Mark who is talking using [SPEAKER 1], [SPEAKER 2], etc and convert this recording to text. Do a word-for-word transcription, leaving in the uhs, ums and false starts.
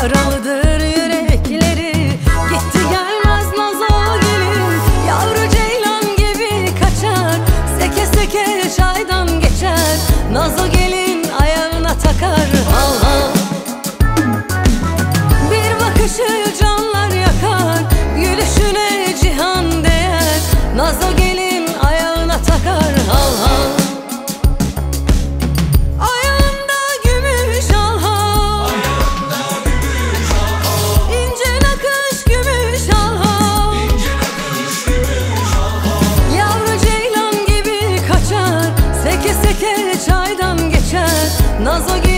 [SPEAKER 1] Yaralıdır yürekleri, gitti gelmez nazo gelin. Yavru ceylan gibi kaçar, seke seke çaydan geçer. Nazo gelin ayağına takar hal hal. Bir bakışı canlar yakar, gülüşüne cihan değer. Nazo gelin ayağına takar hal hal. Nazo